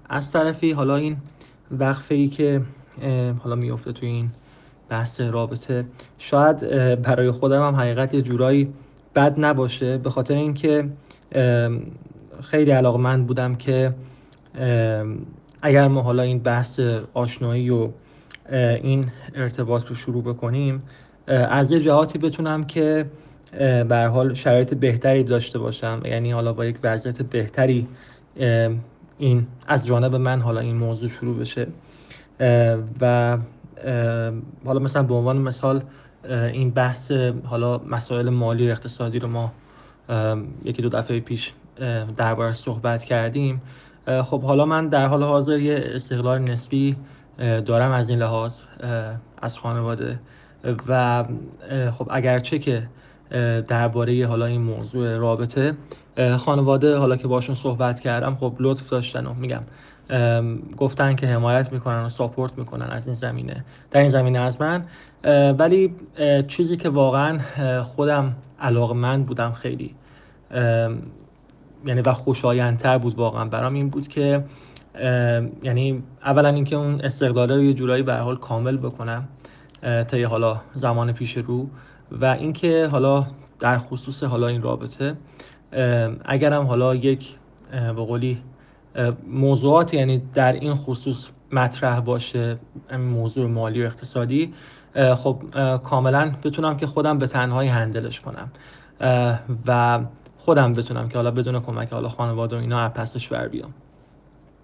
از طرفی حالا این وقفه‌ای که حالا میفته توی این بحث رابطه شاید برای خودم هم حقیقت یه جورایی بد نباشه، به خاطر اینکه خیلی علاقمند بودم که اگر ما حالا این بحث آشنایی و این ارتباط رو شروع بکنیم، از یه جهاتی بتونم که به هر حال شرایط بهتری داشته باشم، یعنی حالا با یک وضعیت بهتری این از جانب من حالا این موضوع شروع بشه. و حالا مثلا به عنوان مثال این بحث حالا مسائل مالی و اقتصادی رو ما یکی دو دفعه پیش دربارش صحبت کردیم. خب حالا من در حال حاضر یه استقلال نسبی دارم از این لحاظ از خانواده و خب اگرچه که درباره حالا این موضوع رابطه خانواده حالا که باشون صحبت کردم خب لطف داشتن و میگم گفتن که حمایت میکنن و ساپورت میکنن از این زمینه، در این زمینه از من. ولی چیزی که واقعا خودم علاقمند بودم خیلی، یعنی و خوشایندتر بود واقعا برام، این بود که یعنی اولا اینکه اون استقلاله رو یه جورایی به هر حال کامل بکنم تا یه حالا زمان پیش رو، و اینکه حالا در خصوص حالا این رابطه اگرم حالا یک به قولی موضوعات یعنی در این خصوص مطرح باشه، موضوع مالی و اقتصادی، خب کاملا بتونم که خودم به تنهایی هندلش کنم و خودم بتونم که حالا بدون کمک حالا خانواده و اینا از پسش بر بیام.